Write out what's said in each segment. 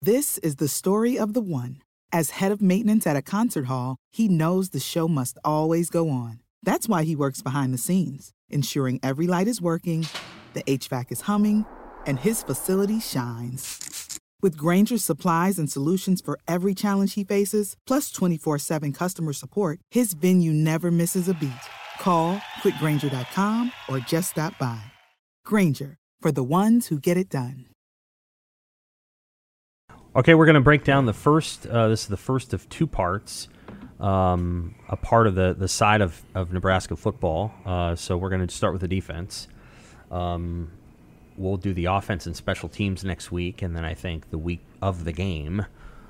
This is the story of the one. As head of maintenance at a concert hall, he knows the show must always go on. That's why he works behind the scenes, ensuring every light is working, the HVAC is humming, and his facility shines. With Grainger's supplies and solutions for every challenge he faces, plus 24/7 customer support, his venue never misses a beat. Call quickgrainger.com or just stop by. Grainger, for the ones who get it done. Okay, we're going to break down the first. This is the first of two parts, a part of the side of Nebraska football. So we're going to start with the defense. We'll do the offense and special teams next week, and then I think the week of the game,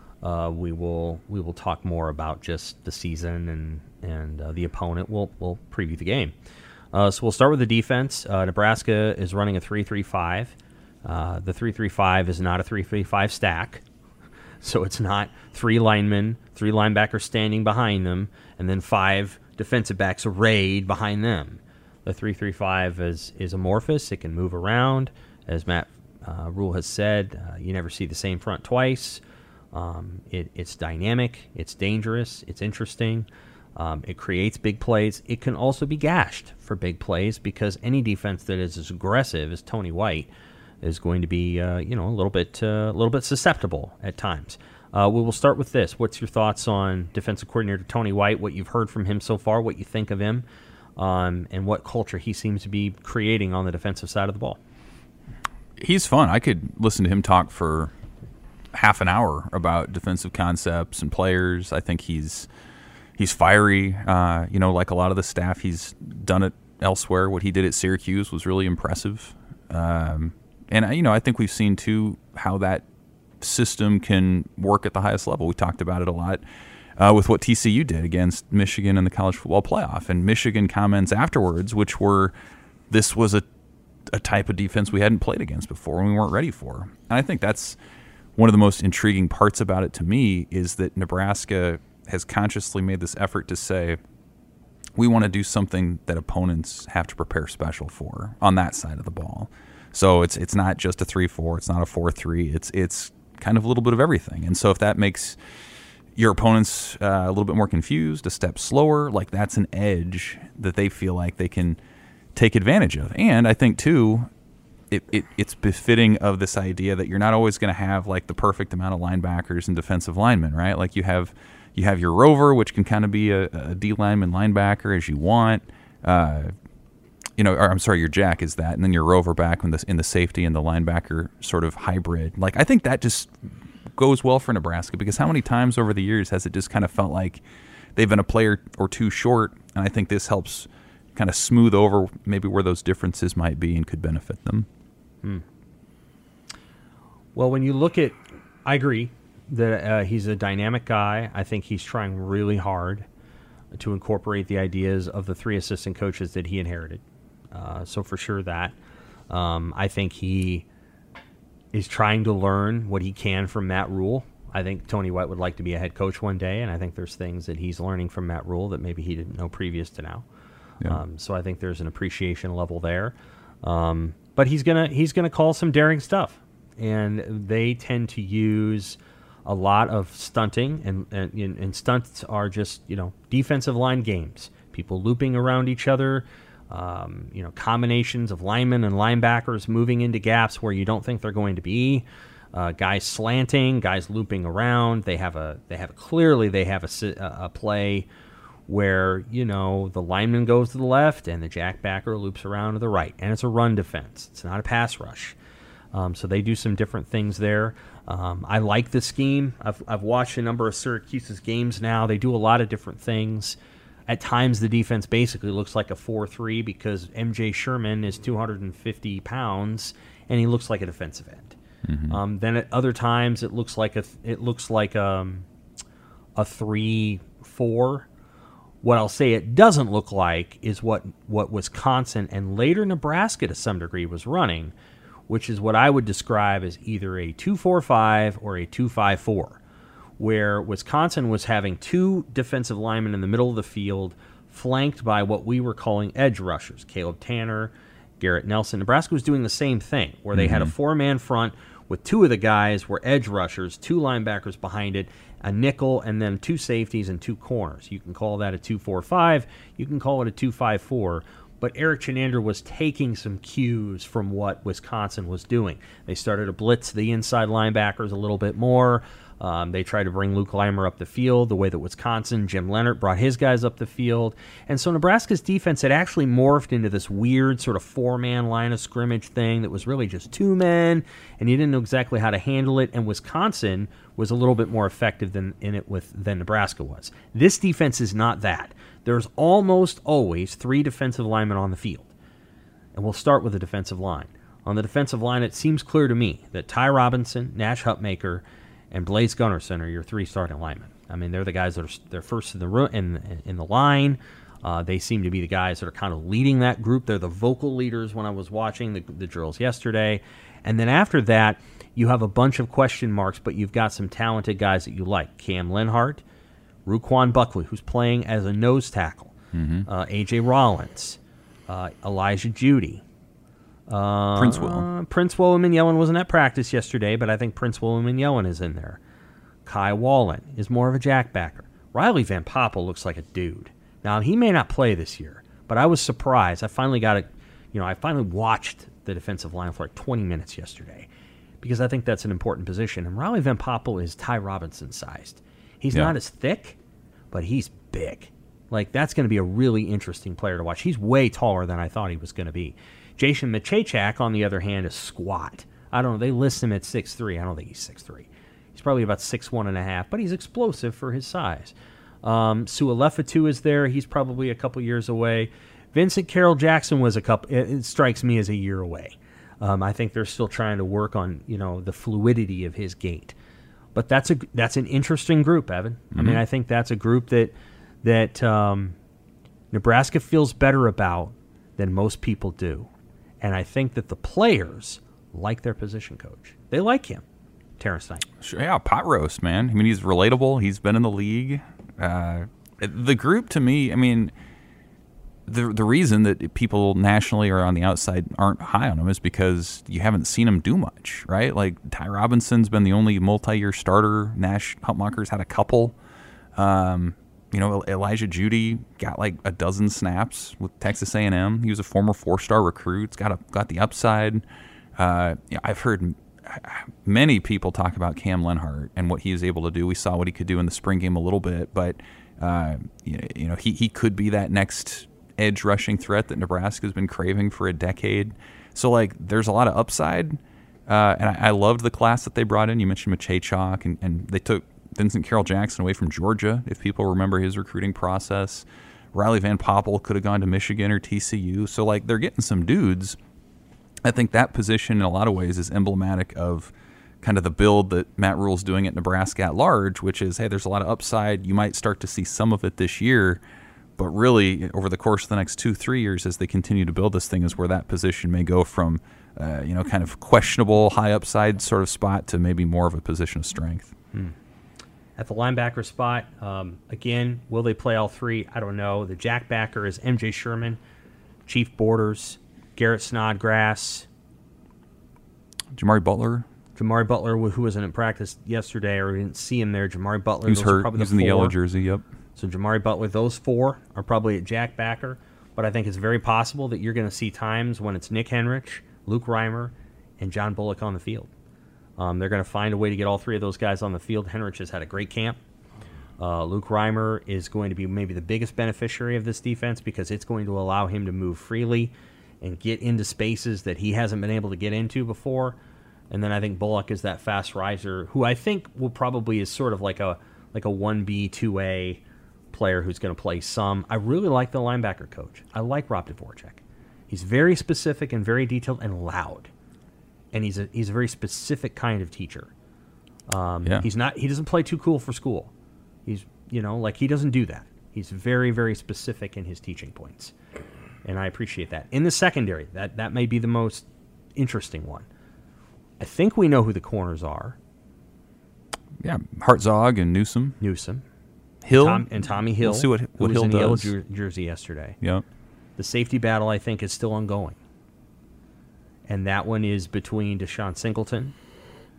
we will talk more about just the season and the opponent. We'll preview the game. So we'll start with the defense. Nebraska is running a 3-3-5. The 3-3-5 is not a 3-3-5 stack. So it's not three linemen, three linebackers standing behind them, and then five defensive backs arrayed behind them. The 3-3-5 is amorphous. It can move around. As Matt Rule has said, you never see the same front twice. It's dynamic. It's dangerous. It's interesting. It creates big plays. It can also be gashed for big plays because any defense that is as aggressive as Tony White is going to be, a little bit susceptible at times. We will start with this. What's your thoughts on defensive coordinator Tony White? What you've heard from him so far? What you think of him, and what culture he seems to be creating on the defensive side of the ball? He's fun. I could listen to him talk for half an hour about defensive concepts and players. I think he's fiery. Like a lot of the staff, he's done it elsewhere. What he did at Syracuse was really impressive. And I think we've seen, too, how that system can work at the highest level. We talked about it a lot with what TCU did against Michigan in the college football playoff. And Michigan comments afterwards, which were, this was a type of defense we hadn't played against before and we weren't ready for. And I think that's one of the most intriguing parts about it to me is that Nebraska has consciously made this effort to say, we want to do something that opponents have to prepare special for on that side of the ball. So it's not just a 3-4, it's not a 4-3, it's kind of a little bit of everything. And so if that makes your opponents a little bit more confused, a step slower, like that's an edge that they feel like they can take advantage of. And I think, too, it's befitting of this idea that you're not always going to have like the perfect amount of linebackers and defensive linemen, right? Like you have your rover, which can kind of be a D lineman linebacker as you want. Your jack is that, and then your rover back in the safety and the linebacker sort of hybrid. Like I think that just goes well for Nebraska because how many times over the years has it just kind of felt like they've been a player or two short, and I think this helps kind of smooth over maybe where those differences might be and could benefit them. Well, when you look at, I agree that he's a dynamic guy. I think he's trying really hard to incorporate the ideas of the three assistant coaches that he inherited. So for sure that. I think he is trying to learn what he can from Matt Rule. I think Tony White would like to be a head coach one day, and I think there's things that he's learning from Matt Rule that maybe he didn't know previous to now. Yeah. So I think there's an appreciation level there. But he's gonna call some daring stuff, and they tend to use a lot of stunting, and stunts are just defensive line games, people looping around each other. Combinations of linemen and linebackers moving into gaps where you don't think they're going to be, guys slanting, guys looping around. They have a play where the lineman goes to the left and the jackbacker loops around to the right, and it's a run defense. It's not a pass rush. So they do some different things there. I like the scheme. I've watched a number of Syracuse's games now. They do a lot of different things. At times, the defense basically looks like a 4-3 because M.J. Sherman is 250 pounds and he looks like a defensive end. Mm-hmm. Then at other times, it looks like a 3-4. What I'll say it doesn't look like is what Wisconsin and later Nebraska to some degree was running, which is what I would describe as either a 2-4-5 or a 2-5-4. Where Wisconsin was having two defensive linemen in the middle of the field flanked by what we were calling edge rushers, Caleb Tanner, Garrett Nelson. Nebraska was doing the same thing, where they had a four-man front with 2 of the guys were edge rushers, 2 linebackers behind it, a nickel, and then 2 safeties and 2 corners. You can call that a 2-4-5. You can call it a 2-5-4. But Eric Chinander was taking some cues from what Wisconsin was doing. They started to blitz the inside linebackers a little bit more. They tried to bring Luke Reimer up the field the way that Wisconsin, Jim Leonard, brought his guys up the field. And so Nebraska's defense had actually morphed into this weird sort of 4-man line of scrimmage thing that was really just 2 men, and you didn't know exactly how to handle it. And Wisconsin was a little bit more effective than Nebraska was. This defense is not that. There's almost always 3 defensive linemen on the field. And we'll start with the defensive line. On the defensive line, it seems clear to me that Ty Robinson, Nash Hutmaker, and Blaise Gunnerson are your 3 starting linemen. I mean, they're the guys that they're first in the line. They seem to be the guys that are kind of leading that group. They're the vocal leaders when I was watching the drills yesterday. And then after that, you have a bunch of question marks, but you've got some talented guys that you like. Cam Lenhart, Ruquan Buckley, who's playing as a nose tackle, A.J. Rollins, Elijah Judy. Prince Will. Prince William Yellen wasn't at practice yesterday, but I think Prince William Yellen is in there. Kai Wallen is more of a jackbacker. Riley Van Poppel looks like a dude. Now, he may not play this year, but I was surprised. I finally watched the defensive line for like 20 minutes yesterday because I think that's an important position. And Riley Van Poppel is Ty Robinson sized. He's not as thick, but he's big. Like, that's going to be a really interesting player to watch. He's way taller than I thought he was going to be. Jason Machachak, on the other hand, is squat. I don't know. They list him at 6'3". I don't think he's 6'3". He's probably about 6'1.5", but he's explosive for his size. Sua Lefatu is there. He's probably a couple years away. Vincent Carroll Jackson was it strikes me as a year away. I think they're still trying to work on, the fluidity of his gait. But that's an interesting group, Evan. Mm-hmm. I mean, I think that's a group that Nebraska feels better about than most people do. And I think that the players like their position coach. They like him, Terrence Knight. Sure, yeah, pot roast, man. I mean, he's relatable. He's been in the league. The group, to me, I mean, the reason that people nationally or on the outside aren't high on him is because you haven't seen him do much, right? Like, Ty Robinson's been the only multi-year starter. Nash Hutmacher's had a couple. Elijah Judy got like a dozen snaps with Texas A&M. He was a former 4-star recruit. Got the upside. I've heard many people talk about Cam Lenhart and what he is able to do. We saw what he could do in the spring game a little bit, but he could be that next edge rushing threat that Nebraska's been craving for a decade. So like, there's a lot of upside, and I loved the class that they brought in. You mentioned Machachak, and they took Vincent Carroll Jackson away from Georgia, if people remember his recruiting process. Riley Van Poppel could have gone to Michigan or TCU. So, like, they're getting some dudes. I think that position, in a lot of ways, is emblematic of kind of the build that Matt Rule's doing at Nebraska at large, which is, hey, there's a lot of upside. You might start to see some of it this year, but really, over the course of the next 2-3 years, as they continue to build this thing, is where that position may go from, kind of questionable, high upside sort of spot to maybe more of a position of strength. At the linebacker spot, again, will they play all 3? I don't know. The jackbacker is MJ Sherman, Chief Borders, Garrett Snodgrass. Jamari Butler, who wasn't in practice yesterday, or we didn't see him there. Jamari Butler. He's hurt. He's in the yellow jersey, yep. So Jamari Butler, those 4 are probably at jackbacker. But I think it's very possible that you're going to see times when it's Nick Henrich, Luke Reimer, and John Bullock on the field. They're going to find a way to get all 3 of those guys on the field. Henrich has had a great camp. Luke Reimer is going to be maybe the biggest beneficiary of this defense because it's going to allow him to move freely and get into spaces that he hasn't been able to get into before. And then I think Bullock is that fast riser who I think will probably is sort of like a 1B, 2A player who's going to play some. I really like the linebacker coach. I like Rob Dvorak. He's very specific and very detailed and loud. And he's a very specific kind of teacher. He doesn't play too cool for school. He doesn't do that. He's very, very specific in his teaching points. And I appreciate that. In the secondary, that may be the most interesting one. I think we know who the corners are. Yeah, Hartzog and Newsome. Hill. Tommy Hill. We'll see what Hill was in does. the yellow jersey yesterday. Yep. The safety battle, I think, is still ongoing. And that one is between Deshaun Singleton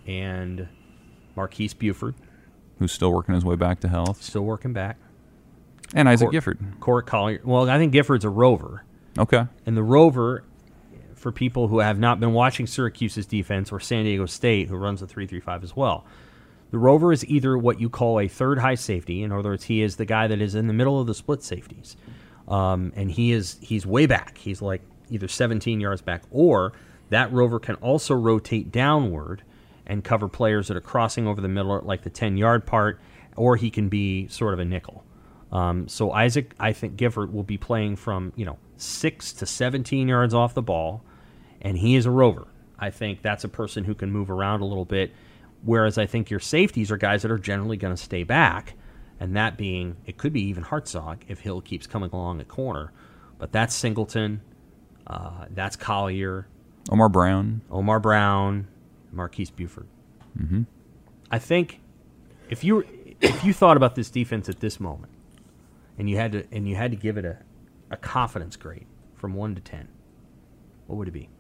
and Marquise Buford, who's still working his way back to health. Still working back. And Isaac Gifford. Corey Collier. Well, I think Gifford's a rover. Okay. And the rover, for people who have not been watching Syracuse's defense or San Diego State, who runs the 3-3-5 as well, the rover is either what you call a third high safety. In other words, he is the guy that is in the middle of the split safeties. And he's way back. He's like either 17 yards back, or that rover can also rotate downward and cover players that are crossing over the middle at like the 10-yard part, or he can be sort of a nickel. So Isaac, I think Gifford will be playing from 6 to 17 yards off the ball, and he is a rover. I think that's a person who can move around a little bit, whereas I think your safeties are guys that are generally going to stay back, and that being, it could be even Hartzog if Hill keeps coming along at corner. But that's Singleton, that's Collier, Omar Brown, Marquise Buford. Mm-hmm. I think if you thought about this defense at this moment, and you had to give it a confidence grade from 1 to 10, what would it be?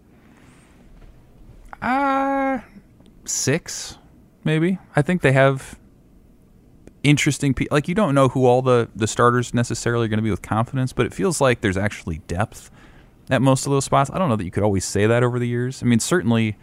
6, maybe. I think they have interesting people. Like, you don't know who all the starters necessarily are going to be with confidence, but it feels like there's actually depth at most of those spots. I don't know that you could always say that over the years. I mean, certainly,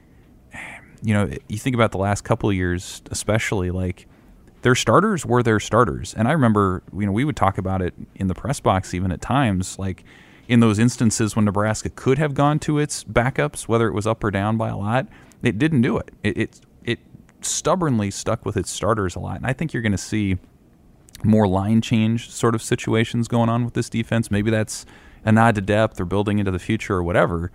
you think about the last couple of years, especially, like, their starters were their starters. And I remember, we would talk about it in the press box even at times, like in those instances when Nebraska could have gone to its backups, whether it was up or down by a lot, it didn't do it. It stubbornly stuck with its starters a lot. And I think you're going to see more line change sort of situations going on with this defense. Maybe that's a nod to depth or building into the future or whatever.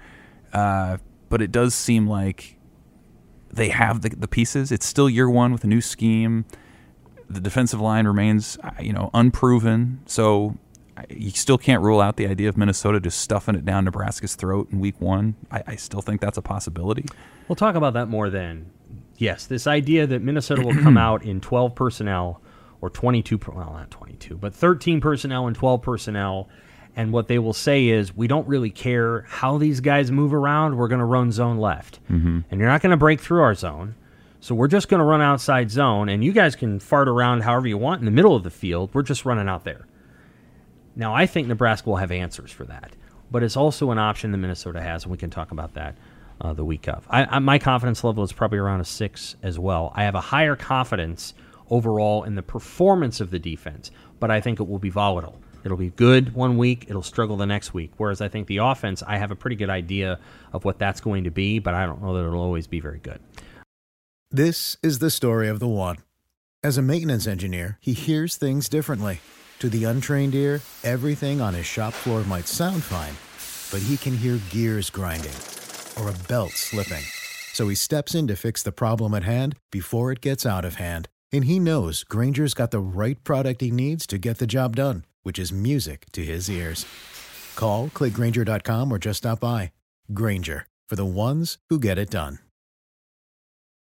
But it does seem like they have the pieces. It's still year one with a new scheme. The defensive line remains, unproven. So you still can't rule out the idea of Minnesota just stuffing it down Nebraska's throat in week 1. I still think that's a possibility. We'll talk about that more then. Yes, this idea that Minnesota will come out in 12 personnel or 22, well, not 22, but 13 personnel and 12 personnel. And what they will say is, we don't really care how these guys move around. We're going to run zone left. Mm-hmm. And you're not going to break through our zone. So we're just going to run outside zone, and you guys can fart around however you want in the middle of the field. We're just running out there. Now, I think Nebraska will have answers for that, but it's also an option that Minnesota has, and we can talk about that the week of. My confidence level is probably around a 6 as well. I have a higher confidence overall in the performance of the defense, but I think it will be volatile. It'll be good one week, it'll struggle the next week, whereas I think the offense, I have a pretty good idea of what that's going to be, but I don't know that it'll always be very good. This is the story of the one. As a maintenance engineer, he hears things differently. To the untrained ear, everything on his shop floor might sound fine, but he can hear gears grinding or a belt slipping. So he steps in to fix the problem at hand before it gets out of hand. And he knows Grainger's got the right product he needs to get the job done, which is music to his ears. Call, click Grainger.com, or just stop by. Grainger, for the ones who get it done.